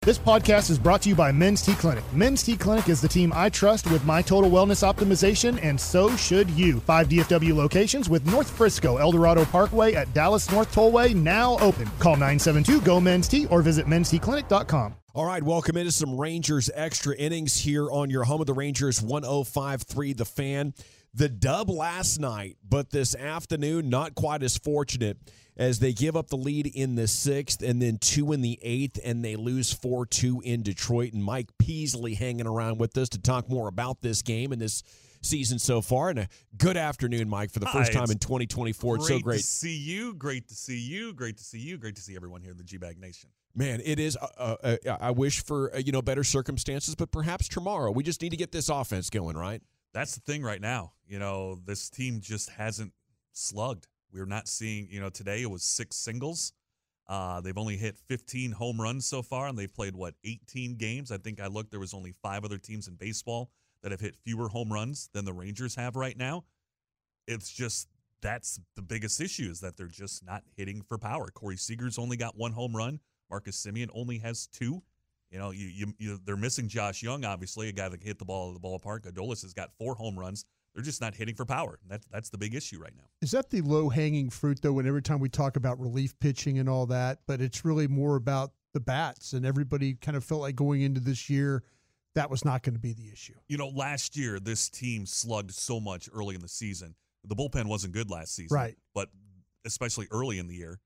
This podcast is brought to you by Men's T Clinic. Men's T Clinic is the team I trust with my total wellness optimization, and so should you. 5 DFW locations with North Frisco, Eldorado Parkway at Dallas North Tollway now open. Call 972-GO-MEN'S-T or visit mensteclinic.com. All right, welcome into some Rangers extra innings here on your home of the Rangers, 105.3 The Fan. The dub last night, but this afternoon not quite as fortunate as they give up the lead in the 6th and then 2 in the 8th, and they lose 4-2 in Detroit. And Mike Peasley hanging around with us to talk more about this game and this season so far. And a good afternoon, Mike, for the first time in 2024. It's so great. Great to see you. Great to see you. Great to see you. Great to see everyone here in the G-Bag Nation. Man, it is. I wish for better circumstances, but perhaps tomorrow. We just need to get this offense going, right? That's the thing right now. This team just hasn't slugged. We're not seeing, today it was 6 singles. They've only hit 15 home runs so far, and they've played, 18 games? I think I looked, there was only 5 other teams in baseball that have hit fewer home runs than the Rangers have right now. It's just, that's the biggest issue, is that they're just not hitting for power. Corey Seager's only got 1 home run. Marcus Semien only has 2. They're missing Josh Young, obviously, a guy that can hit the ball at the ballpark. Adolis has got 4 home runs. They're just not hitting for power. That's the big issue right now. Is that the low-hanging fruit, though, when every time we talk about relief pitching and all that, but it's really more about the bats, and everybody kind of felt like going into this year that was not going to be the issue. Last year, this team slugged so much early in the season. The bullpen wasn't good last season, right? But especially early in the year.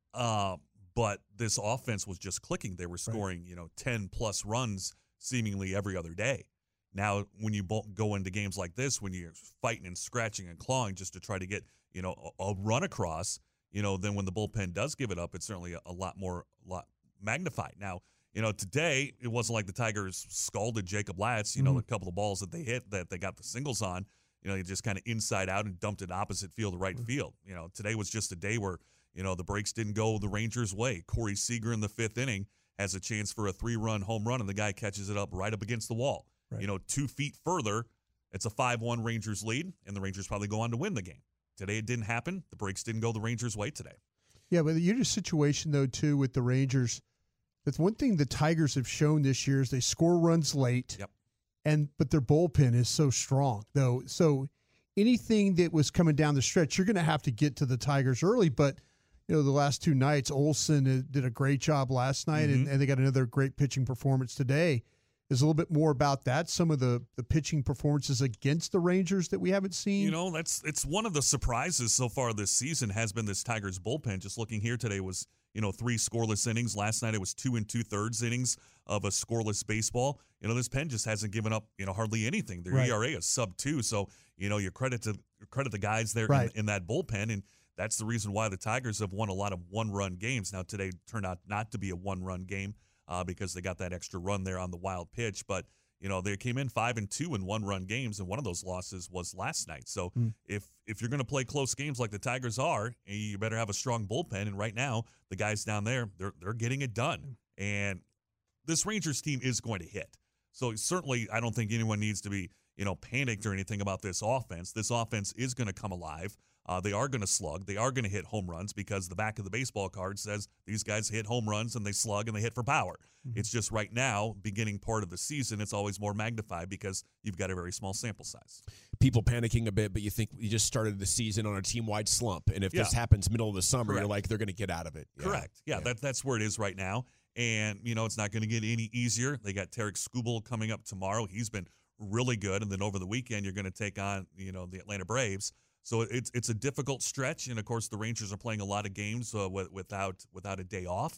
But this offense was just clicking. They were scoring, 10-plus runs seemingly every other day. Now, when you go into games like this, when you're fighting and scratching and clawing just to try to get, a run across, then when the bullpen does give it up, it's certainly a lot magnified. Now, today, it wasn't like the Tigers scalded Jacob Latz, a couple of balls that they hit that they got the singles on, they just kind of inside out and dumped it opposite field to right field. Today was just a day where, the breaks didn't go the Rangers' way. Corey Seager in the 5th inning has a chance for a 3-run home run, and the guy catches it up right up against the wall. Right. 2 feet further, it's a 5-1 Rangers lead, and the Rangers probably go on to win the game. Today it didn't happen. The breaks didn't go the Rangers' way today. Yeah, but you're in a situation, though, too, with the Rangers. That's one thing the Tigers have shown this year is they score runs late. Yep. But their bullpen is so strong, though. So anything that was coming down the stretch, you're going to have to get to the Tigers early. But, the last 2 nights, Olsen did a great job last night, and they got another great pitching performance today. Is a little bit more about that, some of the pitching performances against the Rangers that we haven't seen. It's one of the surprises so far this season has been this Tigers bullpen. Just looking here today was, 3 scoreless innings. Last night it was 2 2/3 innings of a scoreless baseball. This pen just hasn't given up, hardly anything. Their ERA is sub-2, so, you credit the guys there in that bullpen, and that's the reason why the Tigers have won a lot of one-run games. Now today turned out not to be a one-run game. Because they got that extra run there on the wild pitch. But, they came in 5-2 in one-run games, and one of those losses was last night. So if you're going to play close games like the Tigers are, you better have a strong bullpen. And right now, the guys down there, they're getting it done. And this Rangers team is going to hit. So certainly I don't think anyone needs to be, panicked or anything about this offense. This offense is going to come alive. They are going to slug. They are going to hit home runs because the back of the baseball card says these guys hit home runs and they slug and they hit for power. It's just right now, beginning part of the season, it's always more magnified because you've got a very small sample size. People panicking a bit, but you think you just started the season on a team-wide slump, and if this happens middle of the summer, you're like, they're going to get out of it. Correct. Yeah. That's where it is right now, and, it's not going to get any easier. They got Tarek Skubal coming up tomorrow. He's been really good, and then over the weekend, you're going to take on, the Atlanta Braves. So it's a difficult stretch, and of course the Rangers are playing a lot of games without a day off.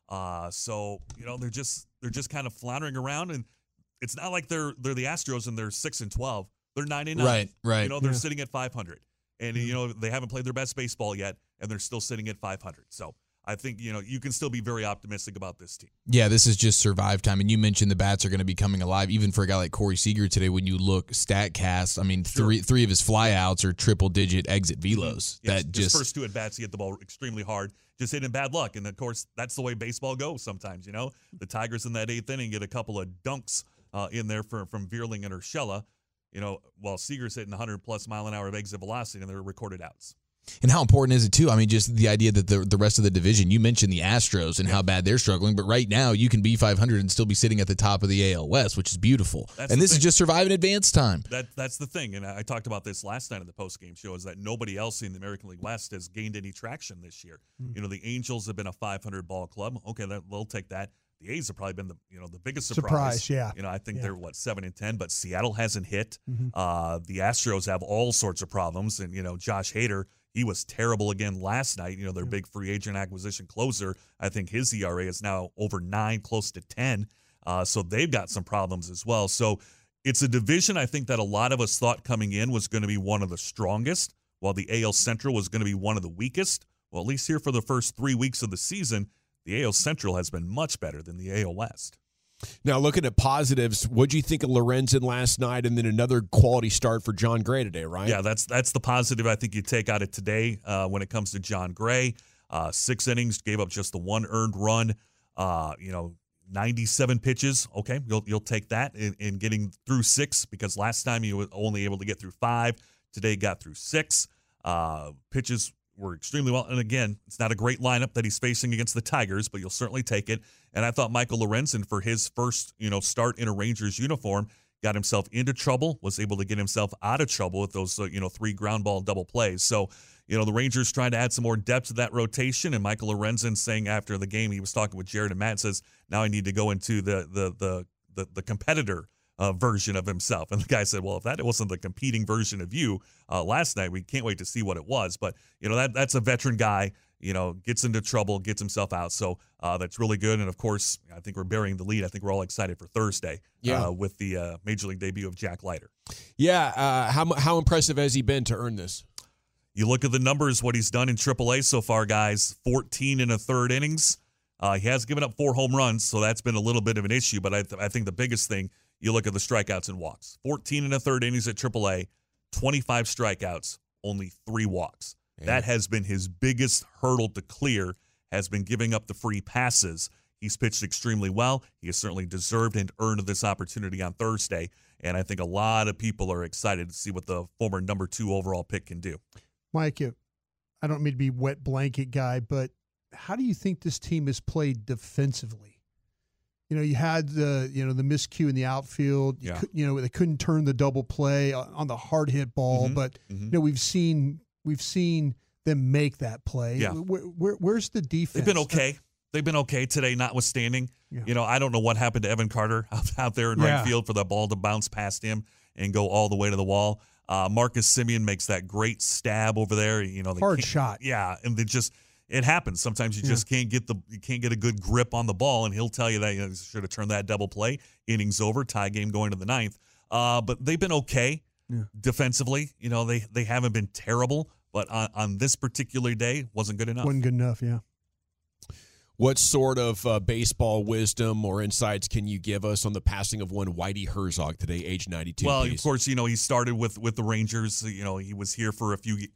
So they're just kind of floundering around, and it's not like they're the Astros and they're 6-12. They're 9-9. Right. They're sitting at 500, and they haven't played their best baseball yet, and they're still sitting at 500. So I think, you can still be very optimistic about this team. Yeah, this is just survive time. And you mentioned the bats are going to be coming alive, even for a guy like Corey Seager today. When you look StatCast, I mean, three of his flyouts are triple-digit exit velos. Yes, his first 2 at-bats, he hit the ball extremely hard, just hitting bad luck. And, of course, that's the way baseball goes sometimes, The Tigers in that 8th inning get a couple of dunks in there from Vierling and Urshela, while Seager's hitting 100-plus mile-an-hour of exit velocity, and they're recorded outs. And how important is it, too? I mean, just the idea that the rest of the division, you mentioned the Astros and how bad they're struggling, but right now you can be 500 and still be sitting at the top of the AL West, which is beautiful. And this is just surviving advance time. That's the thing, and I talked about this last night in the postgame show, is that nobody else in the American League West has gained any traction this year. You know, the Angels have been a 500 ball club. Okay, they'll take that. The A's have probably been the biggest surprise. Yeah. You know, I think they're 7-10, but Seattle hasn't hit. The Astros have all sorts of problems, and Josh Hader, he was terrible again last night. Their big free agent acquisition closer. I think his ERA is now over 9, close to 10. So they've got some problems as well. So it's a division I think that a lot of us thought coming in was going to be one of the strongest, while the AL Central was going to be one of the weakest. Well, at least here for the first 3 weeks of the season, the AL Central has been much better than the AL West. Now, looking at positives, what do you think of Lorenzen last night, and then another quality start for John Gray today, right? Yeah, that's the positive I think you take out of today when it comes to John Gray. 6 innings, gave up just the 1 earned run. 97 pitches. Okay, you'll take that in getting through 6, because last time you were only able to get through 5. Today got through 6. Pitches were extremely well. And again, it's not a great lineup that he's facing against the Tigers, but you'll certainly take it. And I thought Michael Lorenzen, for his first, start in a Rangers uniform, got himself into trouble, was able to get himself out of trouble with those, 3 ground ball double plays. So, the Rangers trying to add some more depth to that rotation. And Michael Lorenzen saying after the game, he was talking with Jared and Matt, says, now I need to go into the competitor version of himself. And the guy said, well, if that wasn't the competing version of you last night, we can't wait to see what it was. But, that's a veteran guy, gets into trouble, gets himself out. So that's really good. And, of course, I think we're burying the lead. I think we're all excited for Thursday with the Major League debut of Jack Leiter. Yeah. How impressive has he been to earn this? You look at the numbers, what he's done in AAA so far, guys, 14 1/3 innings. He has given up 4 home runs, so that's been a little bit of an issue. But I think the biggest thing, you look at the strikeouts and walks. 14 1/3 innings at AAA, 25 strikeouts, only 3 walks. Yeah. That has been his biggest hurdle to clear, has been giving up the free passes. He's pitched extremely well. He has certainly deserved and earned this opportunity on Thursday. And I think a lot of people are excited to see what the former number 2 overall pick can do. Mike, I don't mean to be wet blanket guy, but how do you think this team has played defensively? You had the miscue in the outfield. Yeah. They couldn't turn the double play on the hard hit ball, but we've seen them make that play. Yeah. Where's the defense? They've been okay today, notwithstanding. Yeah. I don't know what happened to Evan Carter out there in right field for the ball to bounce past him and go all the way to the wall. Marcus Semien makes that great stab over there. Hard shot. Yeah, and it happens. Sometimes you just can't get a good grip on the ball, and he'll tell you that you should have turned that double play. Innings over, tie game going to the 9th. But they've been okay defensively. They haven't been terrible, but on this particular day, wasn't good enough. Wasn't good enough, yeah. What sort of baseball wisdom or insights can you give us on the passing of one Whitey Herzog today, age 92? Well, please? Of course, he started with the Rangers. He was here for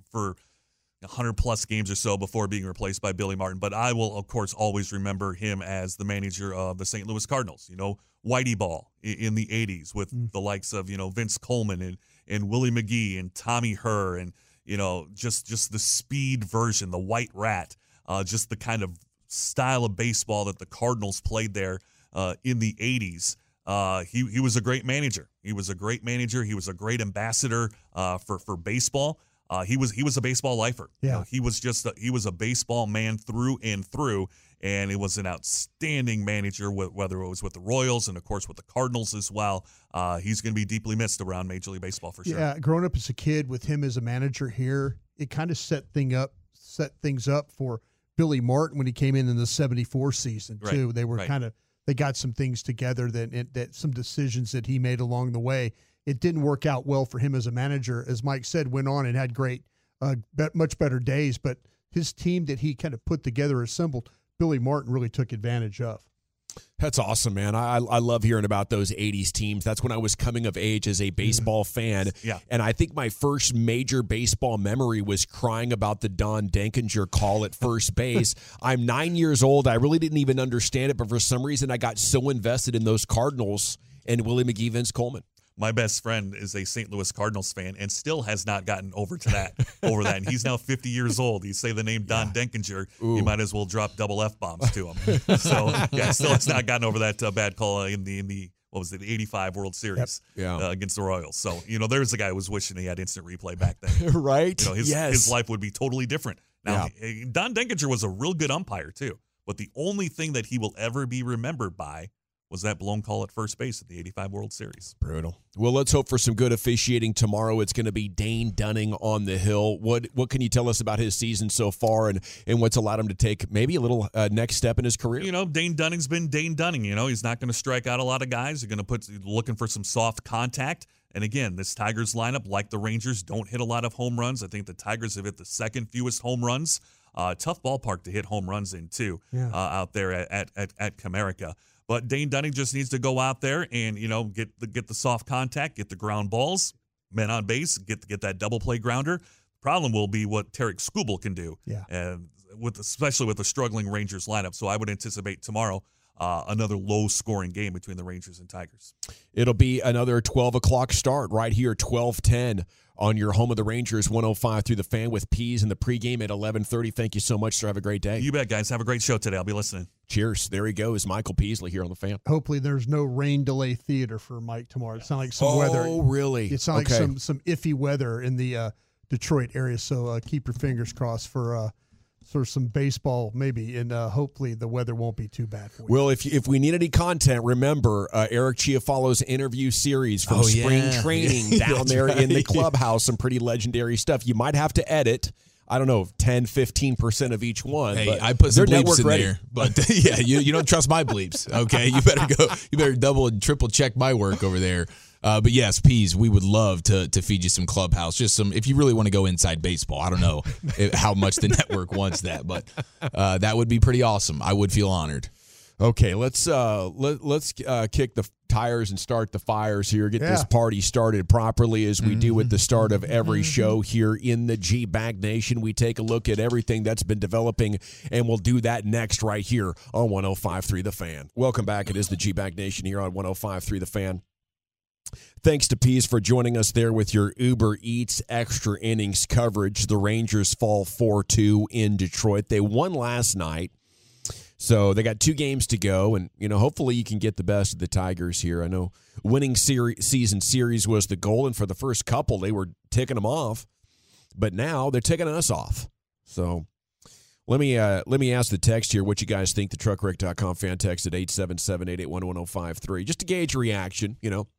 100-plus games or so before being replaced by Billy Martin. But I will, of course, always remember him as the manager of the St. Louis Cardinals. Whitey ball in the 80s with the likes of, Vince Coleman and Willie McGee and Tommy Herr and, just the speed version, the white rat, just the kind of style of baseball that the Cardinals played there in the 80s. He was a great manager. He was a great manager. He was a great ambassador for baseball. He was a baseball lifer. Yeah. He was a baseball man through and through, and it was an outstanding manager, whether it was with the Royals and, of course, with the Cardinals as well. He's going to be deeply missed around Major League Baseball for sure. Yeah, growing up as a kid with him as a manager here, it kind of set things up for Billy Martin when he came in the 74 season too. Right, they were they got some things together that some decisions that he made along the way. It didn't work out well for him as a manager. As Mike said, went on and had great, much better days. But his team that he kind of put together, assembled, Billy Martin really took advantage of. That's awesome, man. I love hearing about those 80s teams. That's when I was coming of age as a baseball fan. Yeah. And I think my first major baseball memory was crying about the Don Denkinger call at first base. I'm 9 years old. I really didn't even understand it, but for some reason I got so invested in those Cardinals and Willie McGee, Vince Coleman. My best friend is a St. Louis Cardinals fan and still has not gotten over that. And he's now 50 years old. You say the name Don Denkinger, you might as well drop double F-bombs to him. So, still has not gotten over that bad call in the what was it, the 85 World Series against the Royals. So, there's a guy who was wishing he had instant replay back then. Right? His life would be totally different. Now, Don Denkinger was a real good umpire, too. But the only thing that he will ever be remembered by was that blown call at first base at the 85 World Series. Brutal. Well, let's hope for some good officiating tomorrow. It's going to be Dane Dunning on the hill. What can you tell us about his season so far and what's allowed him to take maybe a little next step in his career? Dane Dunning's been Dane Dunning. He's not going to strike out a lot of guys. They're going to looking for some soft contact. And again, this Tigers lineup, like the Rangers, don't hit a lot of home runs. I think the Tigers have hit the second fewest home runs. Tough ballpark to hit home runs in, too, out there at Comerica. But Dane Dunning just needs to go out there and, get the soft contact, get the ground balls, men on base, get that double play grounder. Problem will be what Tarek Skubal can do, especially with the struggling Rangers lineup. So I would anticipate tomorrow another low-scoring game between the Rangers and Tigers. It'll be another 12 o'clock start right here, 12:10 on your home of the Rangers, 105 through the Fan with Peas in the pregame at 11:30. Thank you so much, sir. Have a great day. You bet, guys. Have a great show today. I'll be listening. Cheers. There he goes, Michael Peasley here on the Fan. Hopefully there's no rain delay theater for Mike tomorrow. It sounds like some weather. Oh, really? It sounds like some iffy weather in the Detroit area. So keep your fingers crossed for sort of some baseball maybe, and hopefully the weather won't be too bad for you. Well, if we need any content, remember Eric Chiafalo's interview series from spring training down there in the clubhouse, some pretty legendary stuff. You might have to edit, 10-15% of each one. Hey, but I put some they're bleeps in ready. there, but you don't trust my bleeps. Okay, you better double and triple check my work over there. But yes, Peas, we would love to feed you some clubhouse. Just some, if you really want to go inside baseball. I don't know how much the network wants that, but that would be pretty awesome. I would feel honored. Okay, let's kick the tires and start the fires here. Get this party started properly as we do at the start of every show here in the G-Bag Nation. We take a look at everything that's been developing, and we'll do that next right here on 105.3 The Fan. Welcome back. It is the G-Bag Nation here on 105.3 The Fan. Thanks to Peas for joining us there with your Uber Eats extra innings coverage. The Rangers fall 4-2 in Detroit. They won last night. So they got 2 games to go, and hopefully you can get the best of the Tigers here. I know winning season series was the goal, and for the first couple they were ticking them off, but now they're ticking us off. So let me ask the text here what you guys think. The truckwreck.com fan text at 877-881-1053 just to gauge your reaction.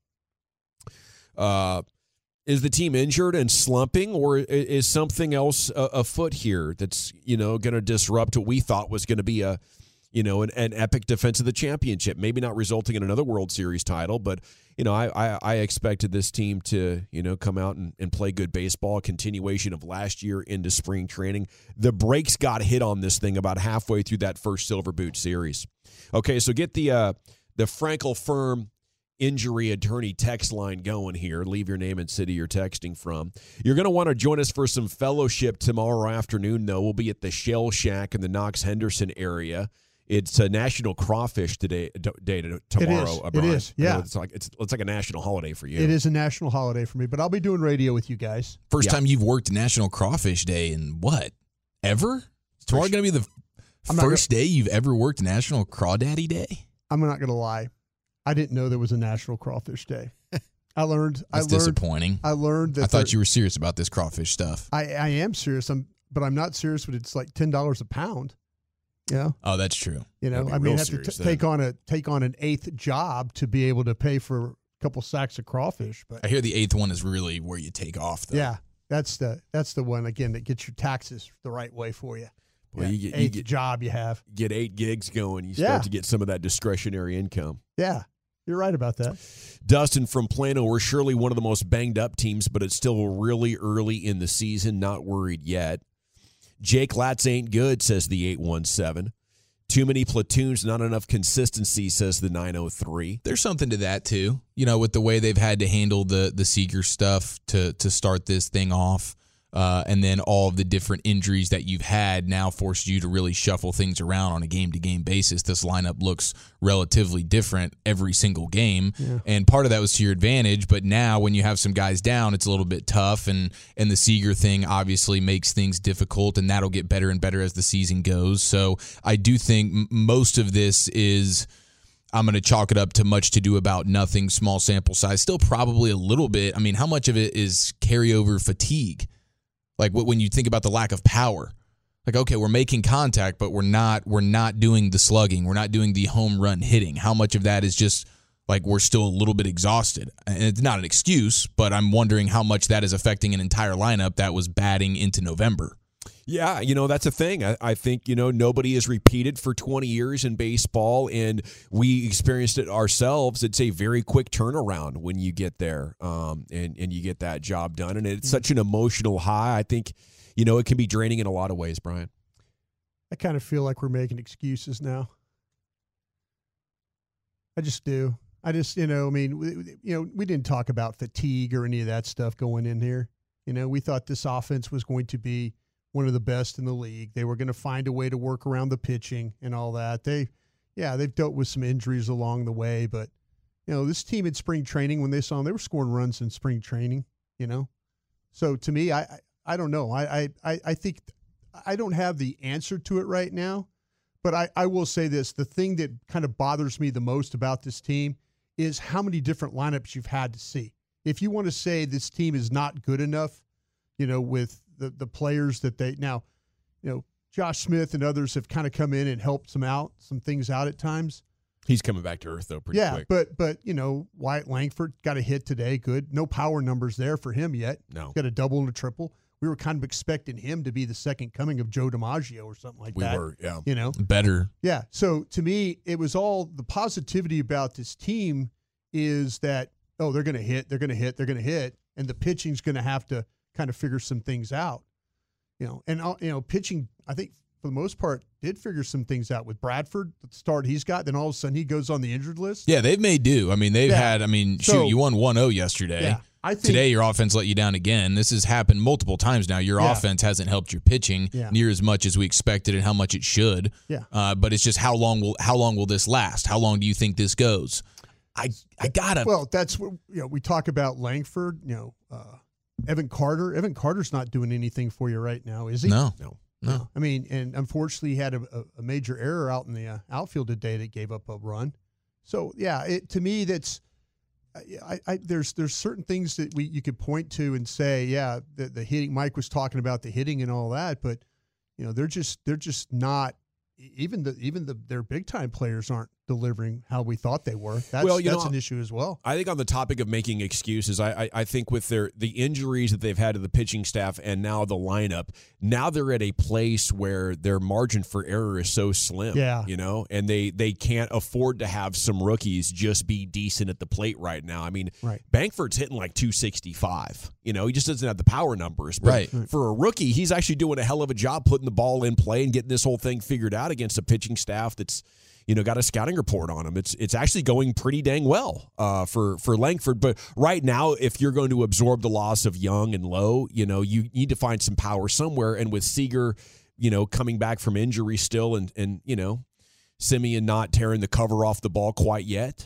Is the team injured and slumping, or is something else afoot here that's going to disrupt what we thought was going to be an epic defense of the championship? Maybe not resulting in another World Series title, but I expected this team to come out and play good baseball. A continuation of last year into spring training. The brakes got hit on this thing about halfway through that first Silver Boot series. Okay, so get the Frankel Firm injury attorney text line going here. Leave your name and city you're texting from. You're going to want to join us for some fellowship tomorrow afternoon, though. We'll be at the Shell Shack in the Knox-Henderson area. It's a National Crawfish Day tomorrow. It is. Yeah. It's like a national holiday for you. It is a national holiday for me, but I'll be doing radio with you guys. First time you've worked National Crawfish Day in what? Ever? It's tomorrow going to be the first day you've ever worked National Crawdaddy Day? I'm not going to lie. I didn't know there was a National Crawfish Day. That's disappointing. I learned that. I thought you were serious about this crawfish stuff. I am serious. But I'm not serious when it's like $10 a pound. Yeah. Oh, that's true. I mean, have to take on an 8th job to be able to pay for a couple sacks of crawfish. But I hear the 8th one is really where you take off, though. Yeah, that's the one again that gets your taxes the right way for you. Well, you get job you have. Get 8 gigs going. You start to get some of that discretionary income. Yeah, you're right about that. Dustin from Plano, we're surely one of the most banged up teams, but it's still really early in the season. Not worried yet. Jake Latz ain't good, says the 817. Too many platoons, not enough consistency, says the 903. There's something to that, too. With the way they've had to handle the Seager stuff to start this thing off. and then all of the different injuries that you've had now forced you to really shuffle things around on a game-to-game basis. This lineup looks relatively different every single game, and part of that was to your advantage, but now when you have some guys down, it's a little bit tough, and the Seager thing obviously makes things difficult, and that'll get better and better as the season goes. So I do think most of this is, I'm going to chalk it up to much to do about nothing, small sample size, still probably a little bit. I mean, how much of it is carryover fatigue? Like when you think about the lack of power, like, okay, we're making contact, but we're not doing the slugging. We're not doing the home run hitting. How much of that is just like we're still a little bit exhausted? And it's not an excuse, but I'm wondering how much that is affecting an entire lineup that was batting into November. Yeah, that's a thing. I think, nobody is repeated for 20 years in baseball, and we experienced it ourselves. It's a very quick turnaround when you get there and you get that job done. And it's such an emotional high. I think, it can be draining in a lot of ways, Brian. I kind of feel like we're making excuses now. I just do. We didn't talk about fatigue or any of that stuff going in here. We thought this offense was going to be one of the best in the league. They were going to find a way to work around the pitching and all that. They've dealt with some injuries along the way, but this team in spring training, when they saw them, they were scoring runs in spring training. So to me, I don't know. I think I don't have the answer to it right now, but I will say this: the thing that kind of bothers me the most about this team is how many different lineups you've had to see. If you want to say this team is not good enough, with the players that they now, Josh Smith and others have kind of come in and helped some things out at times. He's coming back to earth though pretty quick. But Wyatt Langford got a hit today. Good. No power numbers there for him yet. No. He's got a double and a triple. We were kind of expecting him to be the second coming of Joe DiMaggio or something like that. We were, yeah. Better. Yeah. So to me, it was all the positivity about this team is that, they're going to hit, and the pitching's going to have to kind of figure some things out, pitching, I think for the most part did figure some things out with Bradford, the start he's got. Then all of a sudden he goes on the injured list. Yeah. They've made do. I mean, you won 1-0 yesterday. Yeah, I think today your offense let you down again. This has happened multiple times now. Your offense hasn't helped your pitching near as much as we expected and how much it should. Yeah. But it's just how long will this last? How long do you think this goes? I gotta. Well, that's what we talk about Langford. Evan Carter. Evan Carter's not doing anything for you right now, is he? No. I mean, and unfortunately, he had a major error out in the outfield today that gave up a run. So to me, that's there's certain things that you could point to and say, the hitting. Mike was talking about the hitting and all that, but they're just not. Even their big time players aren't delivering how we thought they were. That's an issue as well. I think on the topic of making excuses, I think with the injuries that they've had to the pitching staff and now the lineup, now they're at a place where their margin for error is so slim. Yeah. And they can't afford to have some rookies just be decent at the plate right now. I mean, right. Bankford's hitting like 265. He just doesn't have the power numbers. But right. For a rookie, he's actually doing a hell of a job putting the ball in play and getting this whole thing figured out against a pitching staff that's got a scouting report on him. It's actually going pretty dang well for Langford. But right now, if you're going to absorb the loss of Young and Lowe, you need to find some power somewhere. And with Seager, coming back from injury still, and Simeon not tearing the cover off the ball quite yet,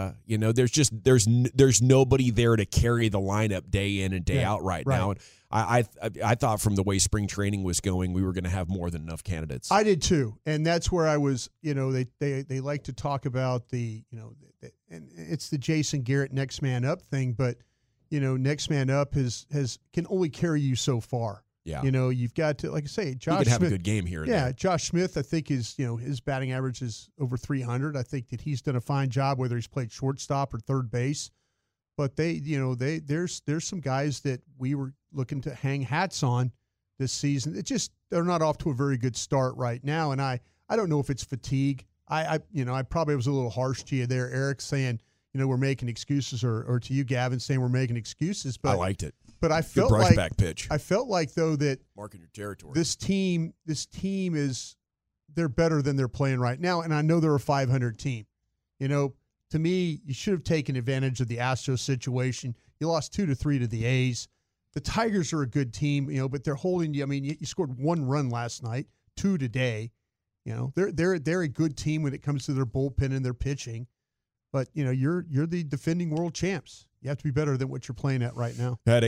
there's nobody there to carry the lineup day in and day out right now. And I thought from the way spring training was going, we were going to have more than enough candidates. I did too, and that's where I was. They like to talk about and it's the Jason Garrett next man up thing, but next man up can only carry you so far. Yeah. You've got to, like I say, Josh Smith. He could have Smith, a good game here. Yeah, Josh Smith, I think his batting average is over 300. I think that he's done a fine job, whether he's played shortstop or third base. But there's some guys that we were looking to hang hats on this season. They're not off to a very good start right now, and I don't know if it's fatigue. I probably was a little harsh to you there, Eric, saying we're making excuses, or to you, Gavin, saying we're making excuses. But I liked it. But I felt good brush back pitch. I felt like though that marking your territory. This team they're better than they're playing right now, and I know they're a 500 team. To me, you should have taken advantage of the Astros situation. You lost 2-3 to the A's. the Tigers are a good team, but they're holding you. I mean, you scored 1 run last night, 2 today. They're a good team when it comes to their bullpen and their pitching. But, you're the defending world champs. You have to be better than what you're playing at right now. At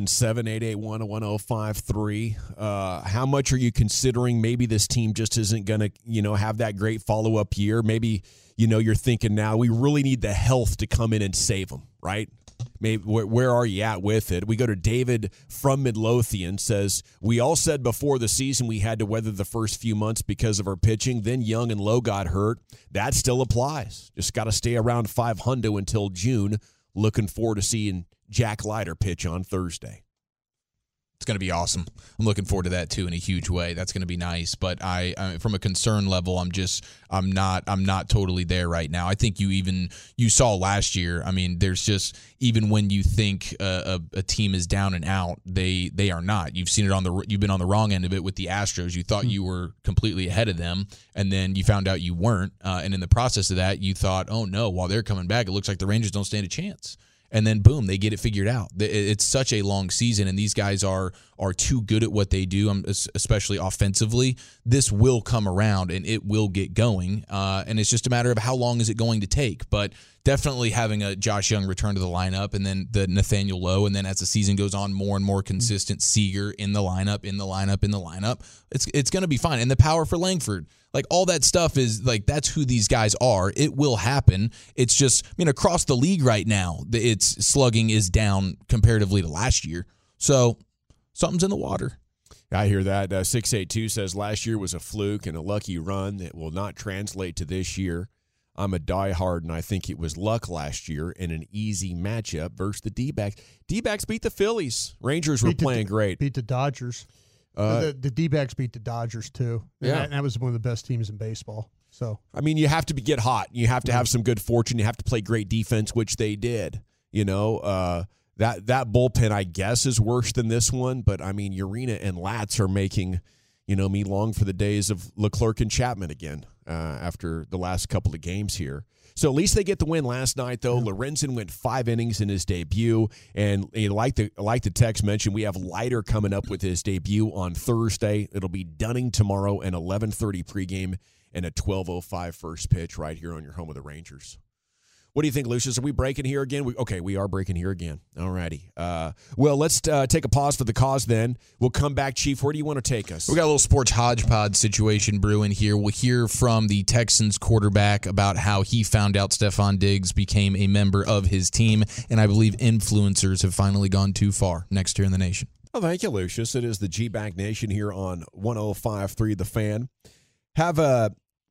877-881-1053, how much are you considering maybe this team just isn't going to, have that great follow-up year? Maybe, you're thinking now we really need the health to come in and save them, right? Maybe where are you at with it? We go to David from Midlothian, says, we all said before the season we had to weather the first few months because of our pitching. Then Young and Lowe got hurt. That still applies. Just got to stay around 500 until June. Looking forward to seeing Jack Leiter pitch on Thursday. It's going to be awesome. I'm looking forward to that too in a huge way. That's going to be nice. But I from a concern level, I'm not totally there right now. I think you saw last year. I mean, there's just, even when you think a team is down and out, they are not. You've seen it you've been on the wrong end of it with the Astros. You thought you were completely ahead of them, and then you found out you weren't. And in the process of that, you thought, oh no, while they're coming back, it looks like the Rangers don't stand a chance. And then, boom, they get it figured out. It's such a long season, and these guys are too good at what they do, especially offensively. This will come around, and it will get going. And it's just a matter of how long is it going to take. But definitely having a Josh Young return to the lineup, and then the Nathaniel Lowe, and then as the season goes on, more and more consistent Seager in the lineup. It's going to be fine. And the power for Langford. Like, all that stuff is, like, that's who these guys are. It will happen. It's just, across the league right now, its slugging is down comparatively to last year. So something's in the water. I hear that. 682 says last year was a fluke and a lucky run that will not translate to this year. I'm a diehard, and I think it was luck last year in an easy matchup versus the D-backs. D-backs beat the Phillies. Rangers were playing great. Beat the Dodgers. The D-backs beat the Dodgers, too. Yeah. And that was one of the best teams in baseball. So, I mean, you have to get hot. You have to have some good fortune. You have to play great defense, which they did. That bullpen, I guess, is worse than this one. But, I mean, Urena and Latz are making, me long for the days of Leclerc and Chapman again after the last couple of games here. So at least they get the win last night, though. Lorenzen went 5 innings in his debut. And like the text mentioned, we have Leiter coming up with his debut on Thursday. It'll be Dunning tomorrow, an 11:30 pregame and a 12:05 first pitch right here on your home of the Rangers. What do you think, Lucius? Are we breaking here again? We are breaking here again. All righty. Well, let's take a pause for the cause then. We'll come back, Chief. Where do you want to take us? We got a little sports hodgepodge situation brewing here. We'll hear from the Texans quarterback about how he found out Stefon Diggs became a member of his team, and I believe influencers have finally gone too far. Next here in the Nation. Well, thank you, Lucius. It is the G-Back Nation here on 105.3 The Fan. Have a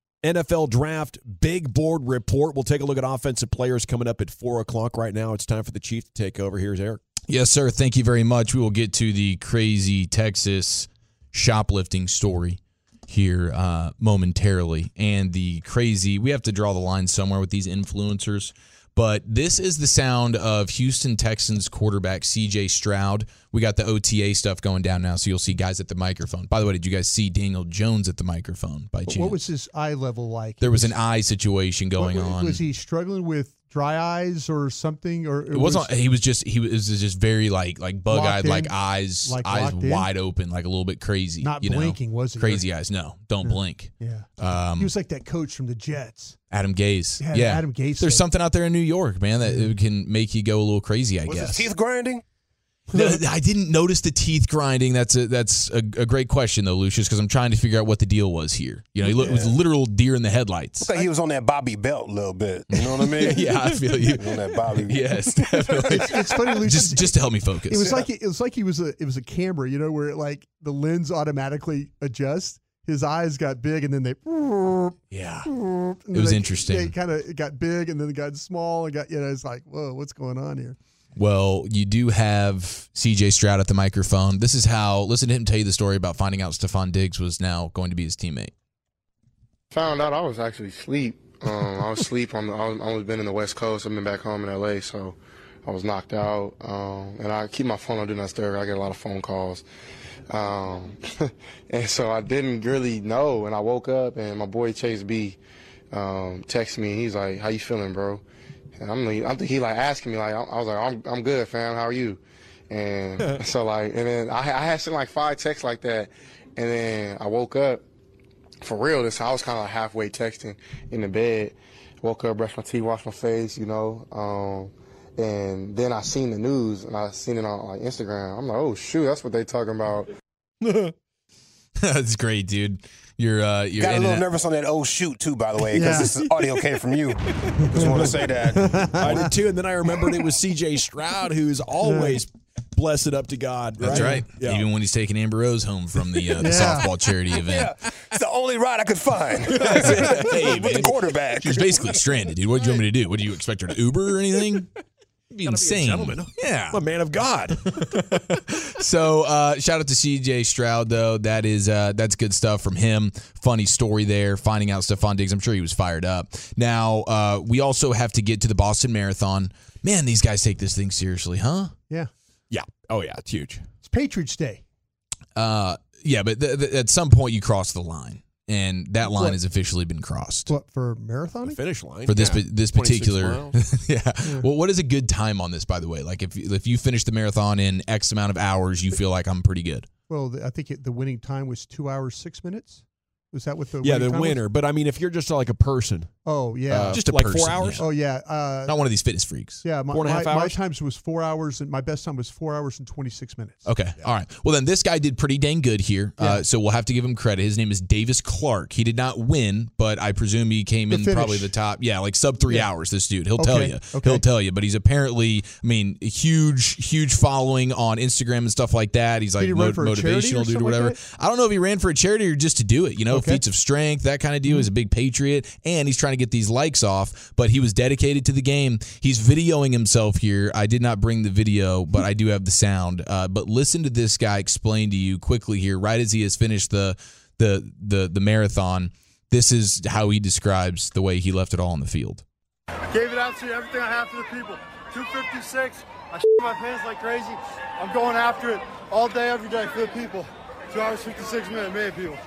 NFL Draft Big Board Report. We'll take a look at offensive players coming up at 4 o'clock right now. It's time for the Chief to take over. Here's Eric. Yes, sir. Thank you very much. We will get to the crazy Texas shoplifting story here momentarily. And the crazy, we have to draw the line somewhere with these influencers. But this is the sound of Houston Texans quarterback C.J. Stroud. We got the OTA stuff going down now, so you'll see guys at the microphone. By the way, did you guys see Daniel Jones at the microphone by chance? What was his eye level like? There was an eye situation going on. Was he struggling with dry eyes or something? Or it wasn't. He was just very like bug eyed, like eyes wide open, like a little bit crazy. Not blinking, was he? Crazy eyes. No, don't blink. Yeah. He was like that coach from the Jets. Adam Gase. Yeah, Adam Gase. There's something out there in New York, man, that can make you go a little crazy, I guess. Was his teeth grinding? No, I didn't notice the teeth grinding. That's a great question, though, Lucius, because I'm trying to figure out what the deal was here. He was literal deer in the headlights. Looks like he was on that Bobby Belt a little bit. You know what I mean? Yeah, I feel you. On that Bobby. Yes, definitely. It's funny, Lucius. Just to help me focus. It was like it was a camera, where like the lens automatically adjusts. His eyes got big, and then they. Yeah, it was interesting. It kind of got big, and then it got small, and got it's like, whoa, what's going on here? Well, you do have C.J. Stroud at the microphone. This is how. Listen to him tell you the story about finding out Stefon Diggs was now going to be his teammate. Found out I was actually asleep. I was asleep. I was been in the West Coast. I've been back home in L.A., so I was knocked out. And I keep my phone on Do Not Disturb. I get a lot of phone calls. And so I didn't really know. And I woke up, and my boy Chase B texted me, and he's like, "How you feeling, bro?" And I think he like asking me, like, I was like, I'm good, fam. How are you? And so like, and then I had sent like 5 texts like that, and then I woke up. For real, I was kind of like halfway texting in the bed. Woke up, brushed my teeth, washed my face, and then I seen the news and I seen it on like Instagram. I'm like, oh shoot, that's what they talking about. That's great, dude. You're got a little nervous on that oh shoot too, by the way, because this is audio came from you. Just want to say that. I did too, and then I remembered it was C.J. Stroud, who's always blessed up to God. That's right. Yeah. Even when he's taking Amber Rose home from the softball charity event. Yeah, it's the only ride I could find. Hey, with the quarterback. She's basically stranded, dude. What do you want me to do? What do you expect her to Uber or anything? It'd be insane. Gentleman. Yeah. I'm a man of God. So shout out to CJ Stroud, though. That's good stuff from him. Funny story there, finding out Stephon Diggs. I'm sure he was fired up. Now, we also have to get to the Boston Marathon. Man, these guys take this thing seriously, huh? Yeah. Yeah. Oh, yeah. It's huge. It's Patriots Day. Yeah, but at some point you cross the line. And that line has officially been crossed. What, for marathoning? The finish line. For this particular, yeah. Well, what is a good time on this, by the way? Like if you finish the marathon in X amount of hours, you feel like I'm pretty good. Well, I think the winning time was 2 hours 6 minutes. Was that what the winner? Was? But I mean, if you're just like a person, oh yeah, just a like person, 4 hours. Yeah. Oh yeah, not one of these fitness freaks. Yeah, 4.5 hours. My times was 4 hours, and my best time was 4 hours and 26 minutes. Okay, all right. Well, then this guy did pretty dang good here, so we'll have to give him credit. His name is Davis Clark. He did not win, but I presume he came in probably the top. Yeah, like sub 3 hours. This dude, he'll tell you. Okay. He'll tell you. But he's apparently, I mean, a huge following on Instagram and stuff like that. He's like motivational dude or whatever. I don't know if he ran for a charity or just to do it. Feats of strength, that kind of deal. He's a big patriot, and he's trying to get these likes off, but he was dedicated to the game. He's videoing himself here. I did not bring the video, but I do have the sound. But listen to this guy explain to you quickly here, right as he has finished the marathon. This is how he describes the way he left it all on the field. Gave it out to everything I have for the people. 256. I shit my pants like crazy. I'm going after it all day, every day for the people. 2 hours, 56 minutes, man, people.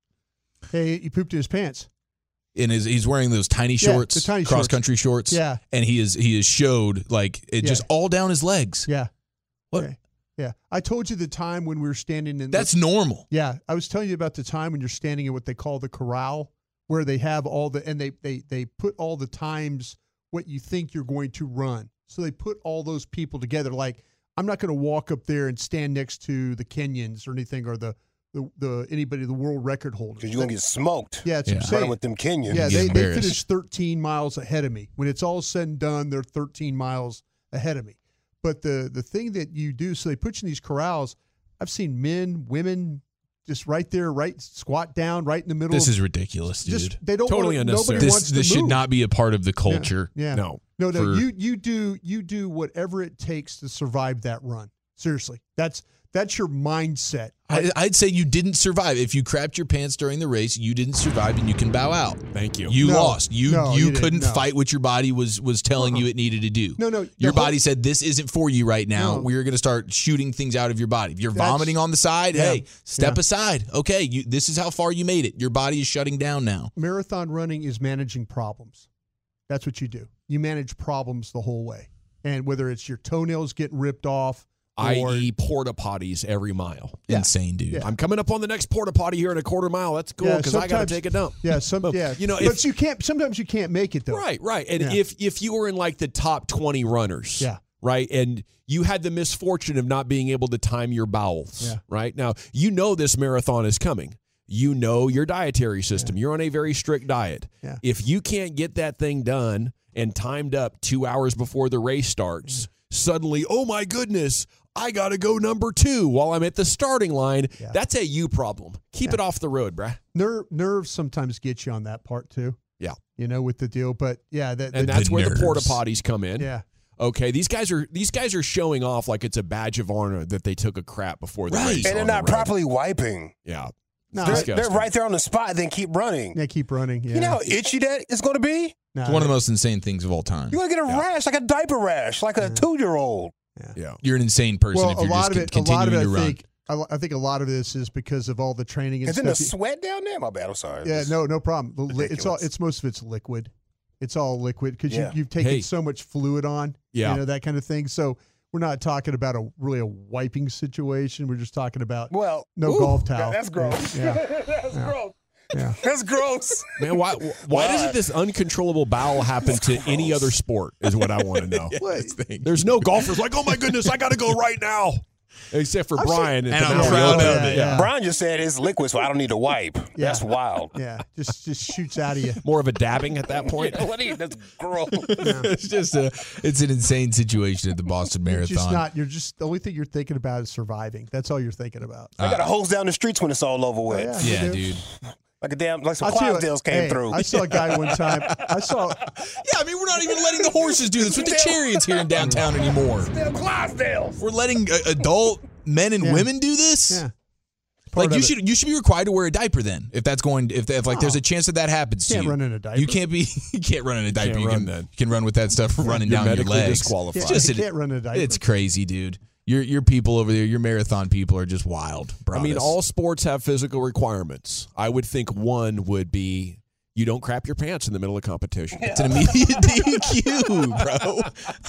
Hey, he pooped in his pants. And he's wearing those tiny shorts, the tiny cross country shorts. Yeah, and he has showed like it just all down his legs. Yeah, what? Yeah, I told you the time when we were standing in. That's normal. Yeah, I was telling you about the time when you're standing in what they call the corral, where they have all the and they put all the times what you think you're going to run. So they put all those people together. Like I'm not going to walk up there and stand next to the Kenyans or anything or the anybody, the world record holders. Because you're going to get smoked. Yeah, it's insane. With them Kenyans. Yeah, they finished 13 miles ahead of me. When it's all said and done, they're 13 miles ahead of me. But the thing that you do, so they put you in these corrals. I've seen men, women, just right there, squat down, right in the middle. This is ridiculous, dude. They don't totally unnecessary. Nobody wants to this move. should not be a part of the culture. Yeah. No. You do whatever it takes to survive that run. Seriously, that's your mindset. I'd say you didn't survive. If you crapped your pants during the race, you didn't survive, and you can bow out. Thank you. You lost. You couldn't didn't. fight what your body was telling you it needed to do. No. Your body said, this isn't for you right now. No. We're going to start shooting things out of your body. If you're vomiting on the side, hey, step aside. Okay, this is how far you made it. Your body is shutting down now. Marathon running is managing problems. That's what you do. You manage problems the whole way. And whether it's your toenails getting ripped off, i.e. porta potties every mile. Yeah. Insane, dude. Yeah. I'm coming up on the next porta potty here in a quarter mile. That's cool because I got to take a dump. Yeah, but you can't. Sometimes you can't make it though. Right. And if you were in like the top 20 runners, right, and you had the misfortune of not being able to time your bowels, right now, this marathon is coming. You know your dietary system. You're on a very strict diet. Yeah. If you can't get that thing done and timed up 2 hours before the race starts, suddenly, oh my goodness, I got to go number 2 while I'm at the starting line. Yeah. That's a you problem. Keep it off the road, bruh. Nerves sometimes get you on that part too. Yeah. With the deal. But that's where the porta potties come in. Yeah. Okay, these guys are showing off like it's a badge of honor that they took a crap before the race. And they're not properly wiping. Yeah. No, they're right there on the spot, then keep running. Yeah, keep running. Yeah. You know how itchy that is going to be? It's one of the most insane things of all time. You're going to get a rash, like a diaper rash, like a 2-year-old. Yeah. You're an insane person if you're just continuing to run. I think a lot of this is because of all the training and stuff. Isn't the sweat down there? My bad, I'm sorry. Yeah, no problem. It's most of it's liquid. It's all liquid because you've taken so much fluid on, that kind of thing. So we're not talking about a wiping situation. We're just talking about Well, no golf towel. That's gross. Yeah. That's gross. Yeah. That's gross. Man, why doesn't this uncontrollable bowel happen to any other sport is what I want to know. There's no golfers like, oh, my goodness, I got to go right now. Except for Brian. and I'm proud of it. Yeah. Brian just said it's liquid, so I don't need to wipe. Yeah. That's wild. Yeah, just shoots out of you. More of a dabbing at that point. That's gross. It's an insane situation at the Boston Marathon. You're just the only thing you're thinking about is surviving. That's all you're thinking about. I got to hose down the streets when it's all over with. Yeah, Yeah, dude. Like some Clydesdales came through. I saw a guy one time. Yeah, I mean, we're not even letting the horses do this with the chariots here in downtown anymore. Damn Clydesdales. We're letting adult men and women do this. Yeah. Like you should be required to wear a diaper then if that's going if there's a chance that happens to you. Can't run in a diaper. You can't run in a diaper. Can't You can run with that stuff running down your medically legs. disqualified. You can't run in a diaper. It's crazy, dude. Your people over there, your marathon people are just wild, bro. I mean, all sports have physical requirements. I would think one would be you don't crap your pants in the middle of competition. It's an immediate DQ, bro.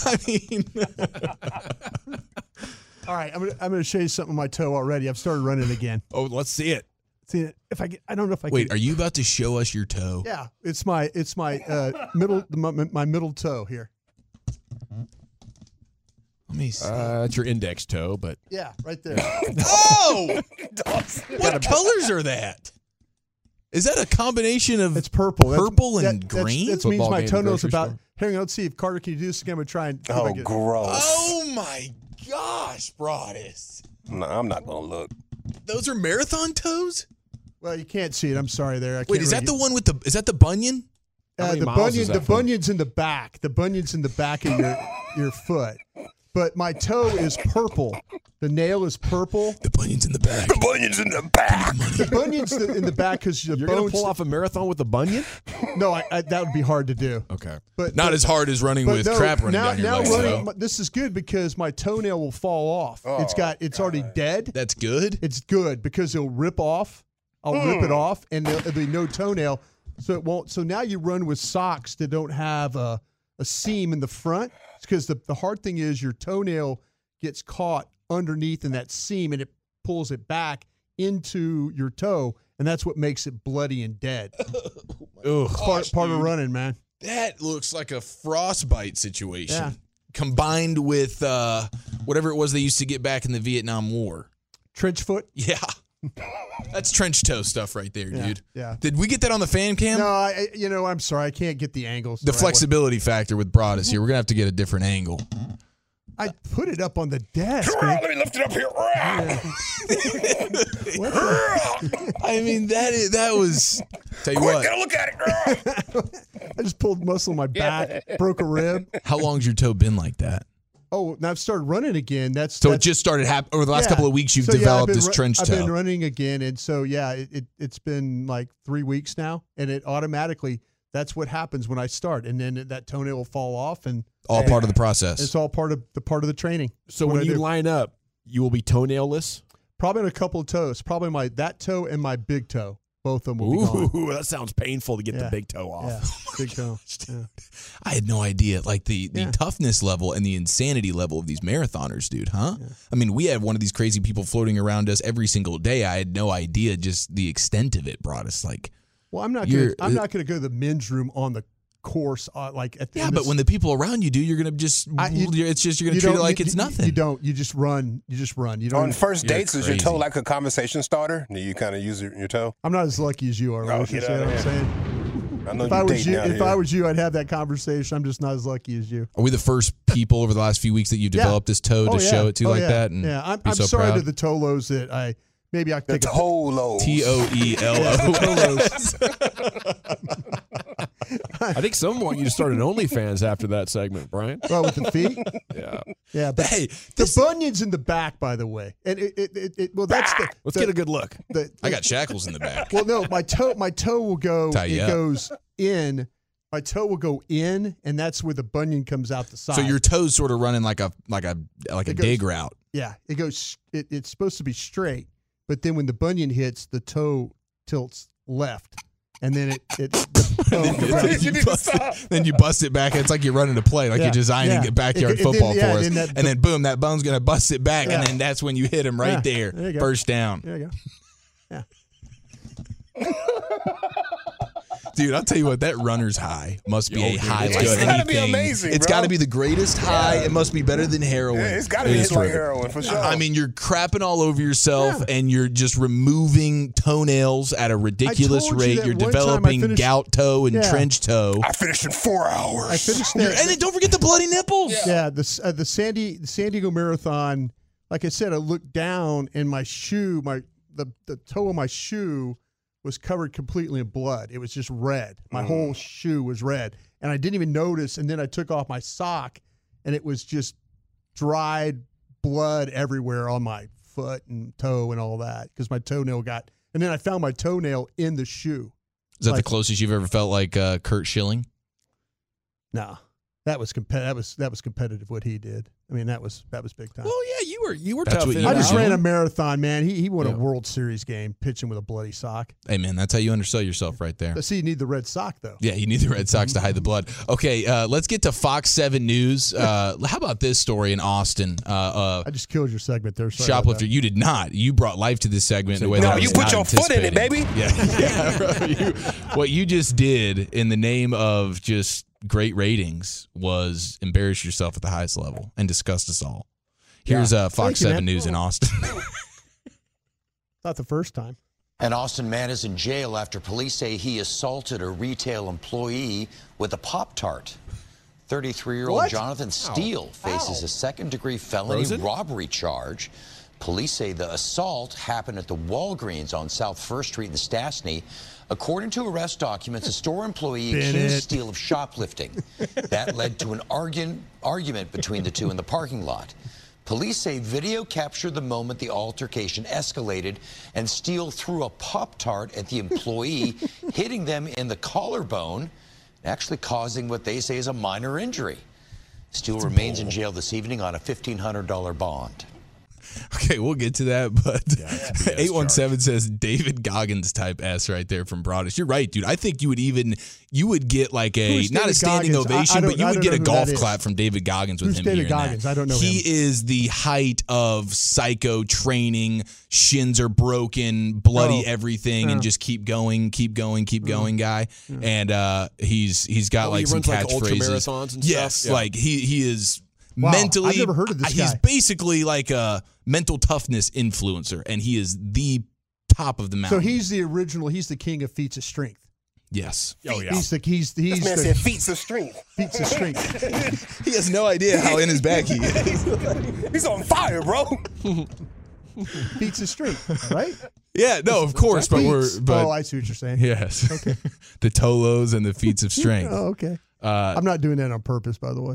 I mean, All right, I'm gonna show you something on my toe already. I've started running again. Oh, let's see it. See, if I don't know if I wait, can. are you about to show us your toe? Yeah, it's my middle my middle toe here. Let me see. That's your index toe, but Yeah, right there. Oh! What colors are that? Is that a combination of It's purple. purple and green? That means Football my game, toenails grocery about. store. Hang on, let's see if Carter can you do this again. I'm gonna try and. see if I Oh, get- gross. Oh my gosh, Broadus. No, I'm not going to look. Those are marathon toes? Well, you can't see it. I'm sorry there. I Wait, can't is that the really- one with the is that the bunion? How many the miles bunion? is The that from? bunion's in the back. The bunion's in the back of your foot. But my toe is purple. The nail is purple. The bunion's in the back. The bunion's in the back. The bunion's in the back because the you're going bones. to pull off a marathon with a bunion? No, that would be hard to do. Okay. But Not as hard as running with crap running down your legs, though. This is good because my toenail will fall off. It's already dead. That's good. It's good because it'll rip off. I'll rip it off, and there'll be no toenail, so it won't. So now you run with socks that don't have a seam in the front, because the hard thing is your toenail gets caught underneath in that seam, and it pulls it back into your toe, and that's what makes it bloody and dead. Part of running, man. That looks like a frostbite situation Yeah. combined with whatever it was they used to get back in the Vietnam War. Trench foot. Yeah. That's trench toe stuff right there, Yeah, dude. yeah. Did we get that on the fan cam? No, I'm sorry, I can't get the angles. The right way. flexibility factor with Broadus here. We're going to have to get a different angle. I put it up on the desk. Let me lift it up here. What the- I mean, that was. Tell you Quick, what. gotta look at it. I just pulled muscle in my back, broke a rib. How long's your toe been like that? Oh, now I've started running again. That's It just started happening over the last couple of weeks. You've developed this trench toe. I've been running again, and so it's been like 3 weeks now, and it automatically that's what happens when I start, and then that toenail will fall off, and All part of the process. it's all part of the training. So What when I you do. line up, you will be toenailless? Probably in a couple of toes, probably that toe and my big toe, both of them will be gone. Ooh, that sounds painful to get the Yeah. big toe off. Yeah, big toe. Yeah. I had no idea, like the Yeah. toughness level and the insanity level of these marathoners, dude, huh? Yeah. I mean, we have one of these crazy people floating around us every single day. I had no idea just the extent of it brought us like. Well, I'm not gonna go to the men's room on the course like at the Yeah, end but when the people around you do, you're gonna just you're gonna treat it like it's nothing. You don't. You just run. You don't. On first You're dates, is your toe crazy. like a conversation starter? Do you kind of use your toe? I'm not as lucky as you are. Oh, Lucius, get you know out what I'm of saying? I know If I was dating you, out if here. I was you, I'd have that conversation. I'm just not as lucky as you. Are we the first people over the last few weeks that you've developed this toe to show it to like that? And yeah, be I'm so sorry proud? to the Tolos that I maybe I the could take Tolos. TOELO. I think someone want you to start an OnlyFans after that segment, Brian. well with the feet. Yeah. But Hey, the bunion's in the back, by the way, and it well that's the. Let's the- get a good look. I got shackles in the back. Well, no, my toe will go. Tie you It up. goes in. My toe will go in, and that's where the bunion comes out the side. So your toes sort of running like a It goes- dig route. Yeah, it goes. It's supposed to be straight, but then when the bunion hits, the toe tilts left, and then then you bust it back. It's like you're running a play, like you're designing a backyard football for us. And then boom, that bone's going to bust it back, and then that's when you hit him right there. There you go. First down. There you go. Yeah. Dude, I'll tell you what, that runner's high must be a high like It's anything. gotta be amazing, It's bro. got to be the greatest high. It must be better than heroin. Yeah, it's got to be hit like terrific. heroin for sure. I mean, you're crapping all over yourself, and you're just removing toenails at a ridiculous told you rate. that You're one time I developing finished- gout toe and trench toe. I finished in 4 hours. I finished And then don't forget the bloody nipples. Yeah, the San Diego Marathon. Like I said, I looked down and my shoe, the toe of my shoe was covered completely in blood. It was just red. My whole shoe was red, and I didn't even notice. And then I took off my sock, and it was just dried blood everywhere on my foot and toe and all that because my toenail got. And then I found my toenail in the shoe. Is that the closest you've ever felt like Kurt Schilling? No, that was competitive what he did. I mean, that was big time. Well, yeah, you were That's tough. what in you it. I just know. ran a marathon, man. He won a World Series game pitching with a bloody sock. Hey, man, that's how you undersell yourself right there. But see, you need the red sock, though. Yeah, you need the Red Sox to hide the blood. Okay, let's get to Fox 7 News. How about this story in Austin? I just killed your segment there. Sorry about Shoplifter, that. you did not. You brought life to this segment in a way No, that I you was put not your foot in it, anticipating. baby. Yeah, bro. What you just did in the name of just great ratings was embarrass yourself at the highest level and disgust us all. Here's Fox Thank you, 7 man. News in Austin. Not the first time. An Austin man is in jail after police say he assaulted a retail employee with a Pop-Tart. 33-year-old What? Jonathan Steele faces a second-degree felony robbery charge. Police say the assault happened at the Walgreens on South 1st Street in Stastny. According to arrest documents, a store employee accused Steele of shoplifting. That led to an argument between the two in the parking lot. Police say video captured the moment the altercation escalated and Steele threw a Pop-Tart at the employee, hitting them in the collarbone, actually causing what they say is a minor injury. Steele remains in jail this evening on a $1,500 bond. Okay, we'll get to that, but 817 says David Goggins type S right there from Broadus. You're right, dude. I think you would get like not a standing ovation, but you would get a golf clap from David Goggins with him David here. Goggins? I don't know He him. is the height of psycho training. Shins are broken, bloody everything, and just keep going guy. And he's got like he some runs like catchphrases. ultramarathons and yes, stuff? Yeah. like he is. Wow, Mentally, I've never heard of this he's guy. basically like a mental toughness influencer, and he is the top of the mountain. So he's the original. He's the king of feats of strength. yes. Oh yeah. He's This man the said feats of strength. feats of strength. He has no idea how in his back he is. He's on fire, bro. Feats of strength, right? Yeah, no, of course, but Feats. but I see what you're saying. yes, okay. The Tolos and the feats of strength. Oh, okay. I'm not doing that on purpose, by the way.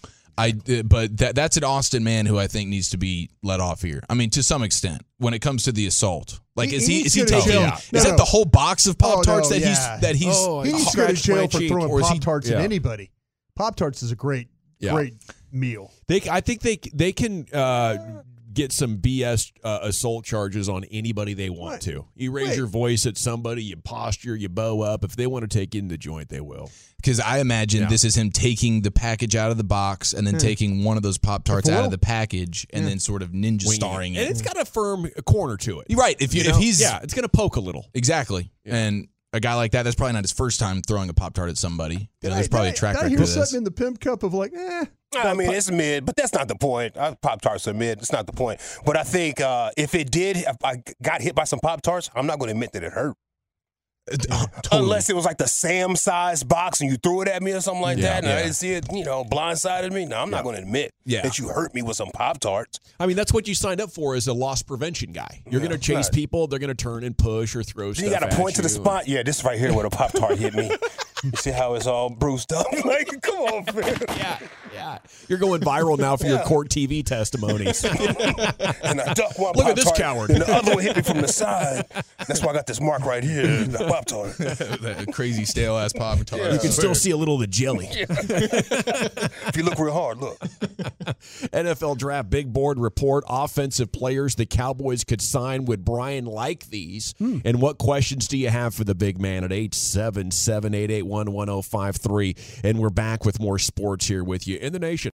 But that's an Austin man who I think needs to be let off here. I mean, to some extent, when it comes to the assault, like He is he needs to go to taking? jail. Is that the whole box of Pop Tarts no, that yeah. he's Oh, He needs to go to scratched my jail for cheek, throwing or is he- Pop Tarts at yeah. anybody. Pop Tarts is a great meal. I think they can get some BS assault charges on anybody they want to. You raise your voice at somebody, you posture, you bow up. If they want to take you in the joint, they will. Because I imagine this is him taking the package out of the box and then taking one of those Pop Tarts out of the package and then sort of ninja starring And it. it's got a firm corner to it. You're right. If he's it's going to poke a little. exactly, and a guy like that's probably not his first time throwing a Pop Tart at somebody. There's probably a track Did I record hear of this. something in the pimp cup of like, I mean, it's mid, but that's not the point. Pop-Tarts are mid. It's not the point. But I think if I got hit by some Pop-Tarts, I'm not going to admit that it hurt. Totally. Unless it was like the Sam-sized box and you threw it at me or something like that, and I didn't see it, blindsided me. No, I'm not going to admit that you hurt me with some Pop-Tarts. I mean, that's what you signed up for as a loss prevention guy. You're going to chase people. They're going to turn and push or throw stuff You got to at point to the you. spot. Yeah, this right here where the Pop-Tart hit me. You see how it's all bruised up? Like, come on, man. Yeah. You're going viral now for your court TV testimonies. And I ducked one Look at this Pop-Tart, coward. And the other one hit me from the side. That's why I got this mark right here, the Pop-Tart. That crazy stale ass Pop-Tart. You can still see a little of the jelly. If you look real hard, look. NFL Draft Big Board report, offensive players the Cowboys could sign. Would Brian like these? And what questions do you have for the big man at 877-881-1053? And we're back with more sports here with you in the Nation.